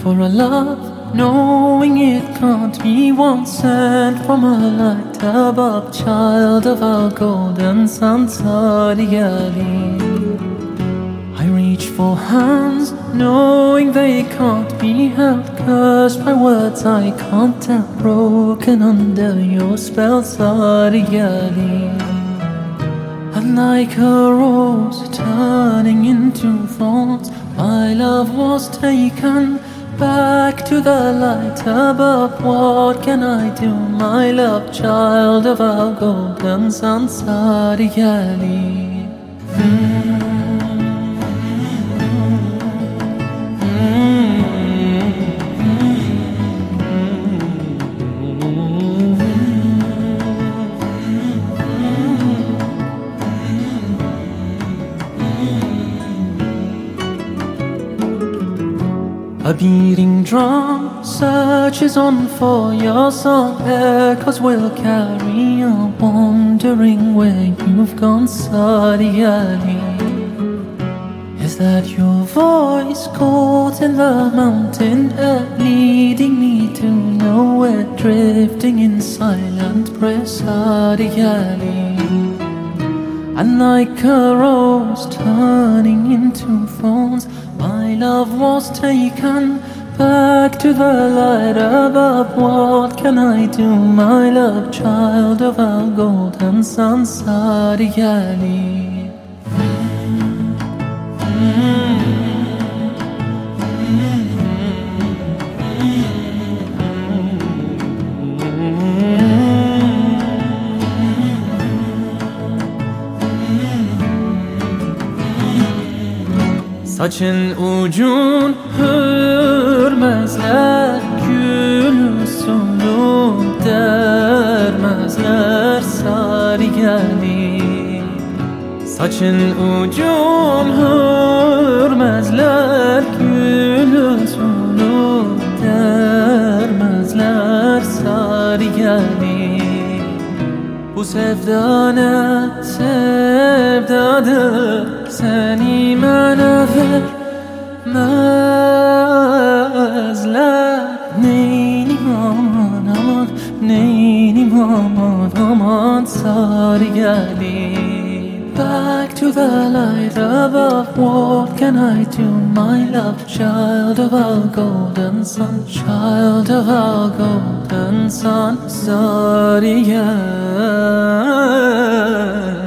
for a love, knowing it can't be one sent from a light above, child of our golden sun, Sadiali. I reach for hands, knowing they can't be held, cursed by words I can't tell, broken under your spell, Sadiali. And like a rose turning into thorns, my love was taken back to the light above. What can I do, my love, child of our golden sun, Sadiali? A beating drum searches on for your song, echoes will carry on, wondering where you've gone, Sadiali. Is that your voice caught in the mountain air, leading me to nowhere, drifting in silent prayer, Sadiali? And like a rose turning into thorns, my love was taken back to the light above. What can I do, my love, child of our golden sun, Sadiali? Saçın ucun hürmezler, gül sulu dermezler, Sadiali. Saçın ucun hürmezler, gül sulu dermezler, Sadiali. Bu sevda ne sevdadır, seni bana vermezler. Neynim aman aman, neynim aman aman, Sadiali. Back to the light above, what can I do, my love, child of our golden sun, child of our golden sun, Sadiali.